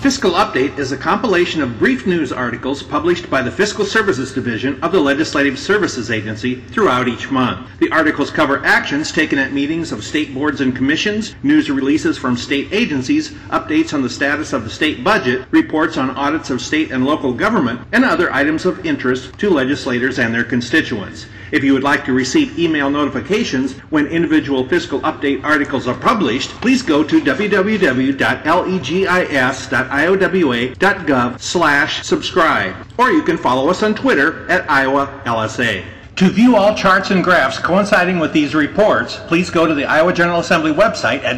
Fiscal Update is a compilation of brief news articles published by the Fiscal Services Division of the Legislative Services Agency throughout each month. The articles cover actions taken at meetings of state boards and commissions, news releases from state agencies, updates on the status of the state budget, reports on audits of state and local government, and other items of interest to legislators and their constituents. If you would like to receive email notifications when individual Fiscal Update articles are published, please go to www.legis.iowa.gov/subscribe, or you can follow us on Twitter at IowaLSA. To view all charts and graphs coinciding with these reports, please go to the Iowa General Assembly website at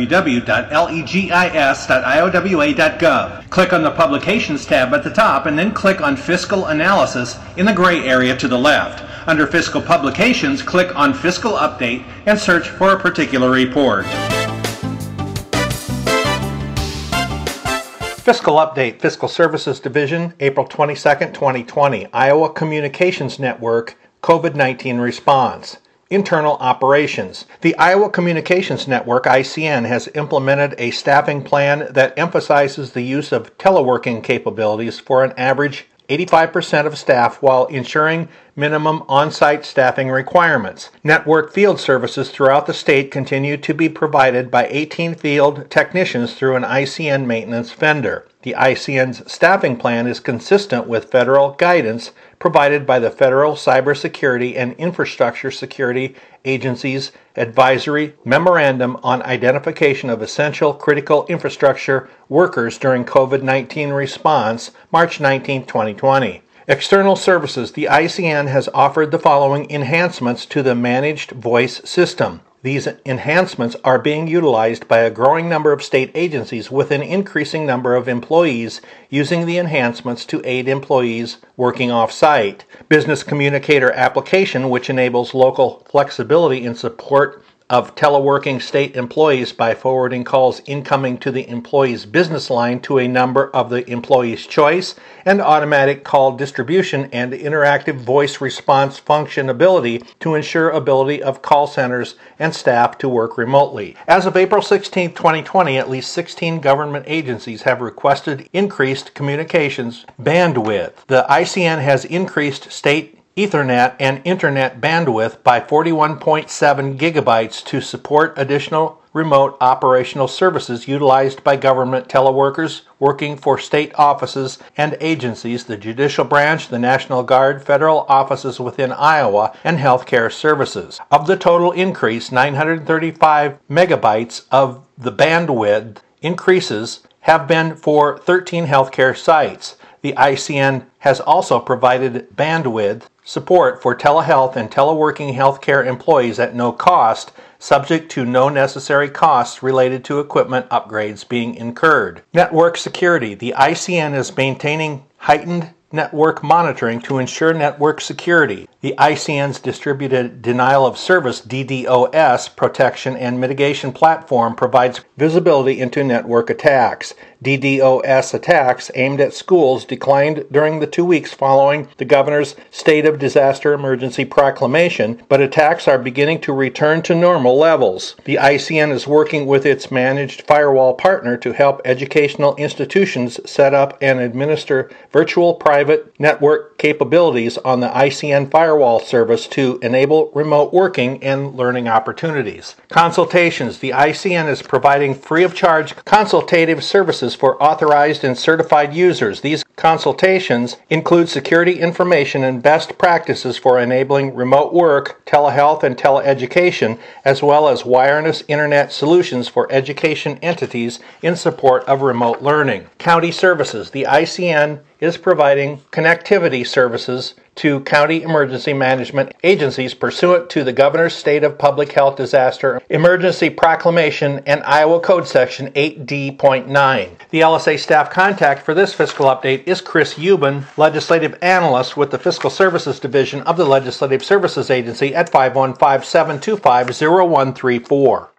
www.legis.iowa.gov. Click on the Publications tab at the top and then click on Fiscal Analysis in the gray area to the left. Under Fiscal Publications, click on Fiscal Update and search for a particular report. Fiscal Update, Fiscal Services Division, April 22, 2020, Iowa Communications Network, COVID-19 Response. Internal Operations. The Iowa Communications Network, ICN, has implemented a staffing plan that emphasizes the use of teleworking capabilities for an average 85% of staff while ensuring minimum on-site staffing requirements. Network field services throughout the state continue to be provided by 18 field technicians through an ICN maintenance vendor. The ICN's staffing plan is consistent with federal guidance provided by the Federal Cybersecurity and Infrastructure Security Agency's Advisory Memorandum on Identification of Essential Critical Infrastructure Workers during COVID-19 Response, March 19, 2020. External services. The ICN has offered the following enhancements to the managed voice system. These enhancements are being utilized by a growing number of state agencies with an increasing number of employees using the enhancements to aid employees working off-site. Business Communicator application, which enables local flexibility in support of teleworking state employees by forwarding calls incoming to the employee's business line to a number of the employee's choice, and automatic call distribution and interactive voice response functionality to ensure ability of call centers and staff to work remotely. As of April 16, 2020, at least 16 government agencies have requested increased communications bandwidth. The ICN has increased state Ethernet and Internet bandwidth by 41.7 gigabytes to support additional remote operational services utilized by government teleworkers working for state offices and agencies, the Judicial Branch, the National Guard, federal offices within Iowa, and healthcare services. Of the total increase, 935 megabytes of the bandwidth increases have been for 13 healthcare sites. The ICN has also provided bandwidth support for telehealth and teleworking healthcare employees at no cost, subject to no necessary costs related to equipment upgrades being incurred. Network security. The ICN is maintaining heightened network monitoring to ensure network security. The ICN's Distributed Denial of Service DDoS protection and mitigation platform provides visibility into network attacks. DDoS attacks aimed at schools declined during the 2 weeks following the governor's state of disaster emergency proclamation, but attacks are beginning to return to normal levels. The ICN is working with its managed firewall partner to help educational institutions set up and administer virtual private network capabilities on the ICN firewall service to enable remote working and learning opportunities. Consultations. The ICN is providing free of charge consultative services for authorized and certified users. These consultations include security information and best practices for enabling remote work, telehealth, and teleeducation, as well as wireless internet solutions for education entities in support of remote learning. County services. The ICN is providing connectivity services to county emergency management agencies pursuant to the Governor's State of Public Health Disaster Emergency Proclamation and Iowa Code Section 8D.9. The LSA staff contact for this fiscal update is Chris Euban, Legislative Analyst with the Fiscal Services Division of the Legislative Services Agency at 515-725-0134.